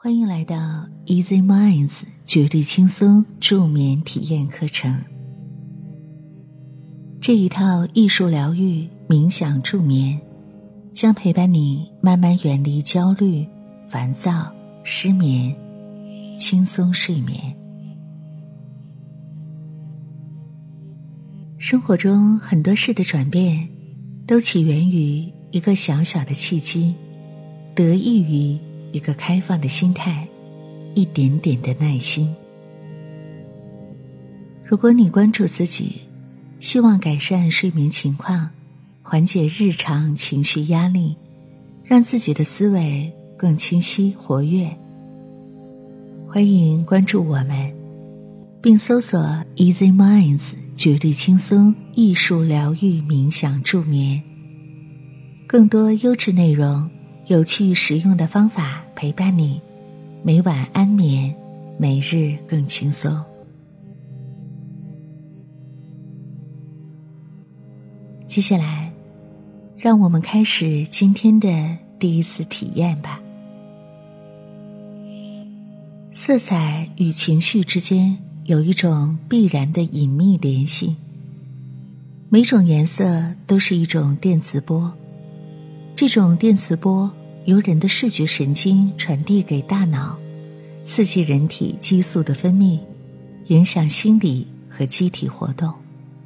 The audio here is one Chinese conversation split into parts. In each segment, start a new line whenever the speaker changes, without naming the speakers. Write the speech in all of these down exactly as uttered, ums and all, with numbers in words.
欢迎来到 Easy Minds 绝对轻松助眠体验课程。这一套艺术疗愈冥想助眠将陪伴你慢慢远离焦虑、烦躁、失眠，轻松睡眠。生活中很多事的转变都起源于一个小小的契机，得益于一个开放的心态，一点点的耐心。如果你关注自己，希望改善睡眠情况，缓解日常情绪压力，让自己的思维更清晰活跃，欢迎关注我们，并搜索 Easy Minds 绝对轻松艺术疗愈冥想助眠，更多优质内容，有趣实用的方法陪伴你，每晚安眠，每日更轻松。接下来，让我们开始今天的第一次体验吧。色彩与情绪之间有一种必然的隐秘联系，每种颜色都是一种电磁波，这种电磁波由人的视觉神经传递给大脑，刺激人体激素的分泌，影响心理和机体活动。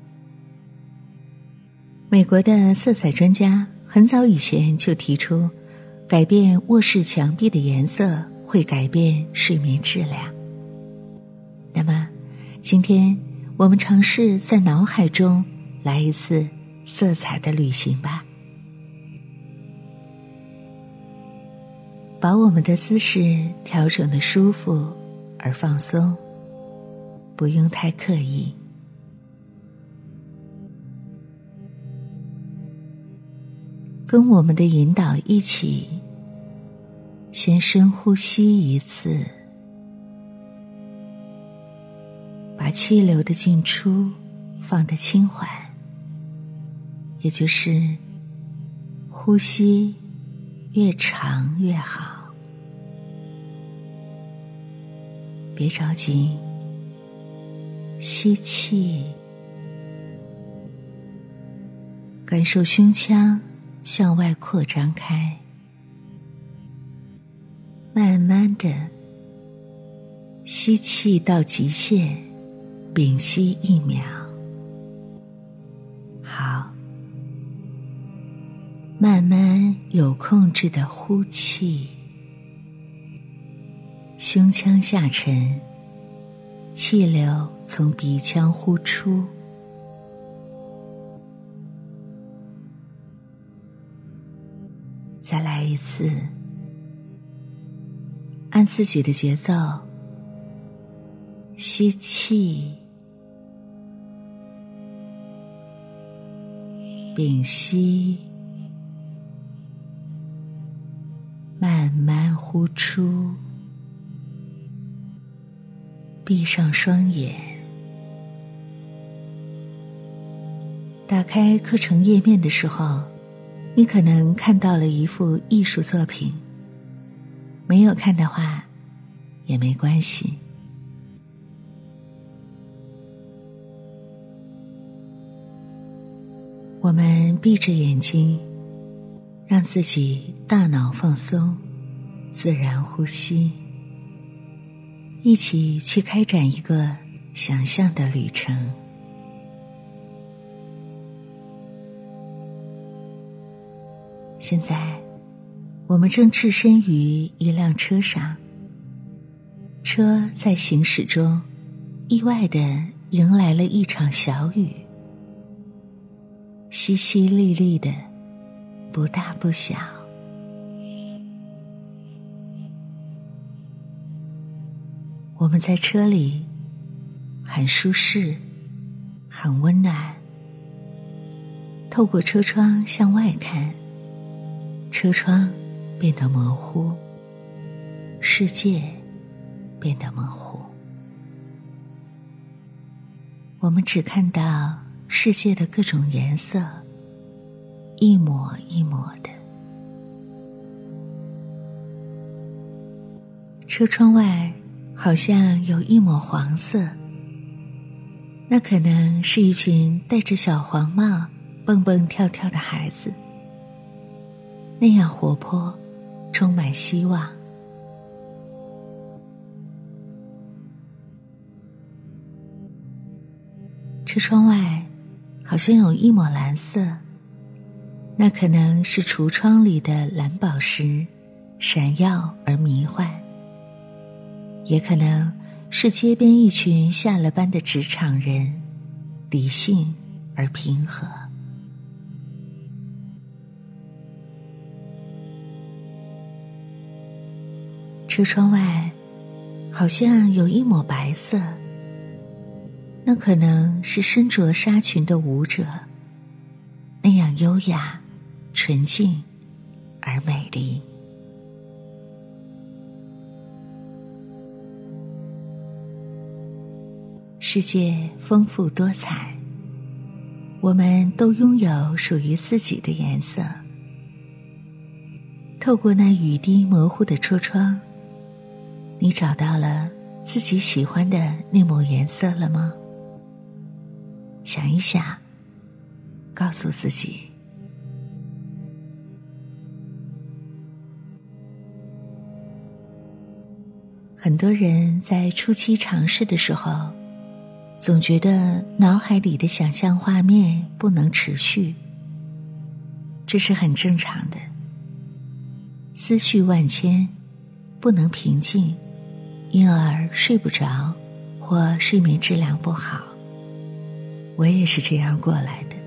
美国的色彩专家很早以前就提出，改变卧室墙壁的颜色会改变睡眠质量。那么，今天我们尝试在脑海中来一次色彩的旅行吧。把我们的姿势调整得舒服而放松，不用太刻意。跟我们的引导一起，先深呼吸一次，把气流的进出放得轻缓，也就是呼吸越长越好。别着急，吸气，感受胸腔向外扩张开，慢慢的吸气到极限，屏息一秒。好，慢慢有控制的呼气，胸腔下沉，气流从鼻腔呼出。再来一次，按自己的节奏，吸气，屏息，慢慢呼出，闭上双眼，打开课程页面的时候，你可能看到了一幅艺术作品，没有看的话也没关系。我们闭着眼睛，让自己大脑放松，自然呼吸，一起去开展一个想象的旅程。现在，我们正置身于一辆车上，车在行驶中，意外地迎来了一场小雨，淅淅沥沥的，不大不小。我们在车里很舒适，很温暖。透过车窗向外看，车窗变得模糊，世界变得模糊。我们只看到世界的各种颜色，一抹一抹的。 车窗外好像有一抹黄色，那可能是一群戴着小黄帽蹦蹦跳跳的孩子，那样活泼，充满希望。车窗外好像有一抹蓝色，那可能是橱窗里的蓝宝石，闪耀而迷幻，也可能是街边一群下了班的职场人，理性而平和。车窗外好像有一抹白色，那可能是身着纱裙的舞者，那样优雅、纯净而美丽。世界丰富多彩，我们都拥有属于自己的颜色。透过那雨滴模糊的车窗，你找到了自己喜欢的那抹颜色了吗？想一想，告诉自己。很多人在初期尝试的时候，总觉得脑海里的想象画面不能持续，这是很正常的。思绪万千，不能平静，因而睡不着或睡眠质量不好。我也是这样过来的。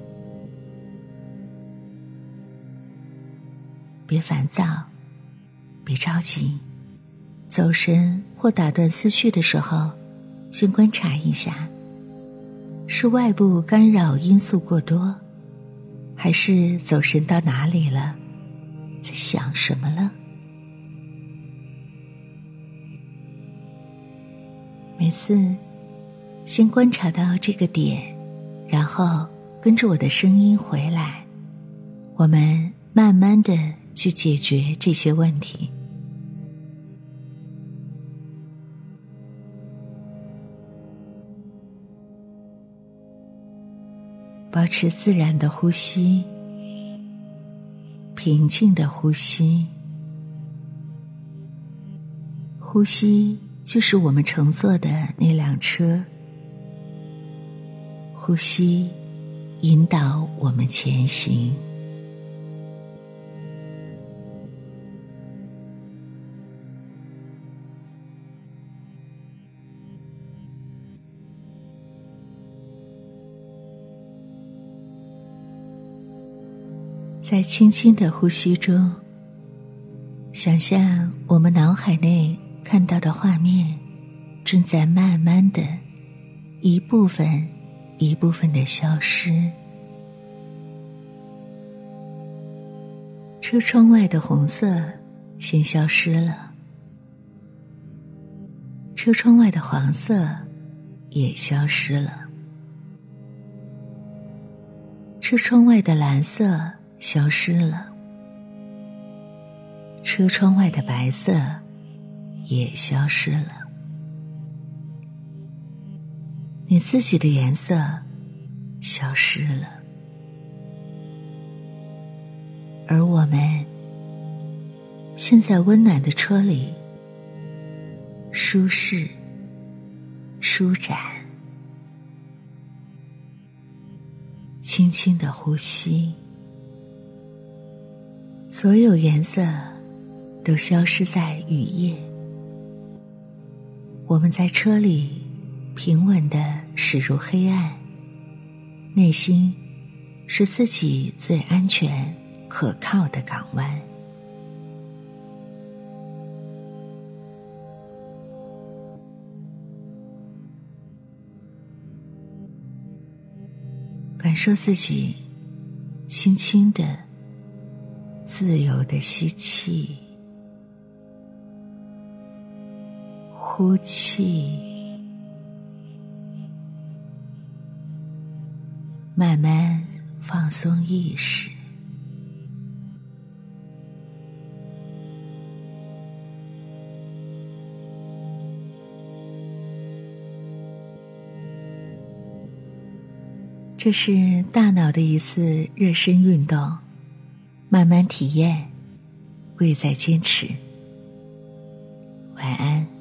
别烦躁，别着急，走神或打断思绪的时候，先观察一下，是外部干扰因素过多，还是走神到哪里了，在想什么了？每次先观察到这个点，然后跟着我的声音回来，我们慢慢的去解决这些问题。保持自然的呼吸，平静的呼吸。呼吸就是我们乘坐的那辆车，呼吸引导我们前行。在轻轻的呼吸中，想象我们脑海内看到的画面正在慢慢的一部分一部分的消失。车窗外的红色先消失了，车窗外的黄色也消失了，车窗外的蓝色消失了，车窗外的白色也消失了。你自己的颜色消失了，而我们现在温暖的车里，舒适、舒展，轻轻的呼吸，所有颜色都消失在雨夜。我们在车里平稳地驶入黑暗，内心是自己最安全可靠的港湾。感受自己轻轻地自由地吸气，呼气，慢慢放松意识。 这是大脑的一次热身运动，慢慢体验，贵在坚持。晚安。